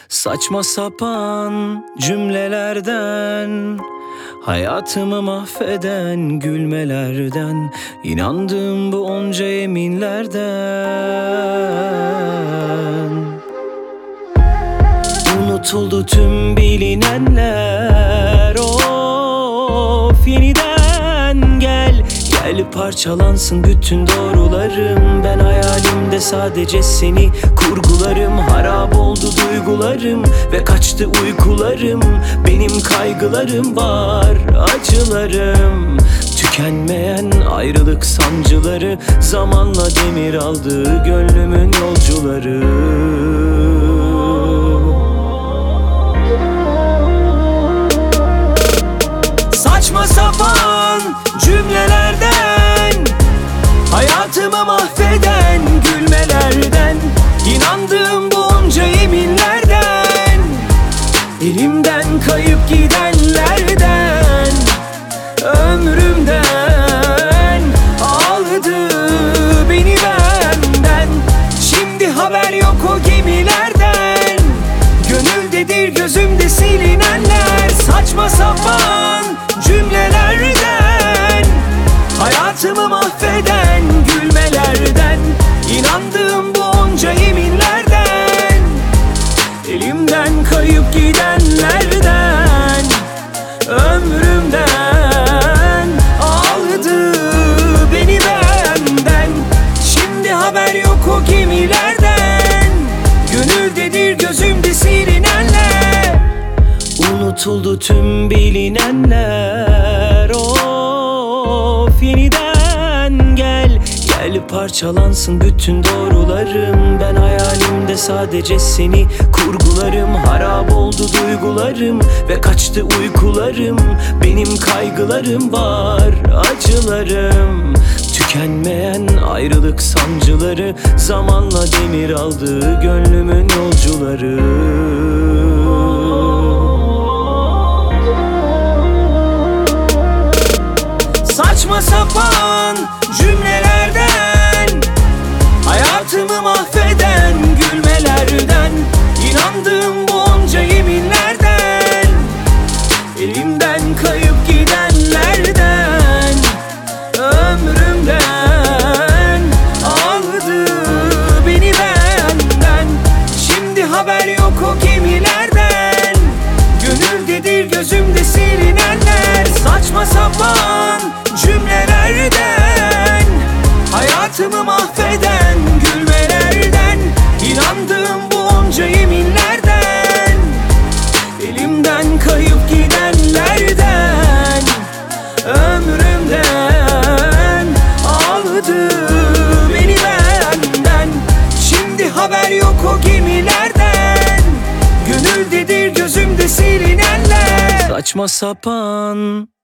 Saçma sapan cümlelerden, hayatımı mahveden gülmelerden, inandığım bu onca yeminlerden. Unutuldu tüm bilinenler, of yeniden gel. Gel parçalansın bütün doğrularım. Ben hayalimde sadece seni kurgularım. Harap oldu duygularım ve kaçtı uykularım. Benim kaygılarım var, acılarım. Tükenmeyen ayrılık sancıları, zamanla demir aldı gönlümün yolcuları. Saçma sapan cümlelerden, hayatımı mahveden gülmelerden, inandığım bu onca yeminlerden, elimden kayıp gidenlerden, ömrümden aldı beni benden. Şimdi haber yok o gemilerden, gönüldedir gözümde silinenler. Saçma sapan cümlelerden, hayatımı mahveden gülmelerden, inandığım bu onca yeminlerden, elimden kayıp gidenlerden, ömrümden aldı beni benden. Şimdi haber yok o gemilerden, gönüldedir gözümde silinenler. Unutuldu tüm bilinenler, of yeniden gel. Gel parçalansın bütün doğrularım. Ben hayalimde sadece seni kurgularım. Harap oldu duygularım ve kaçtı uykularım. Benim kaygılarım var, acılarım. Tükenmeyen ayrılık sancıları, zamanla demir aldı gönlümün yolcuları. Saçma sapan cümlelerden, hayatımı mahveden gülmelerden, inandığım bu onca yeminlerden, elimden kayıp gidenlerden, ömrümden aldı beni benden. Şimdi haber yok o gemilerden, gönüldedir gözümde silinenler. Saçma sapan cümlelerden, hayatımı mahveden gülmelerden, inandığım bu onca yeminlerden, elimden kayıp gidenlerden, ömrümden aldı beni benden. Şimdi haber yok o gemilerden, gönüldedir gözümde silinenler. Saçma sapan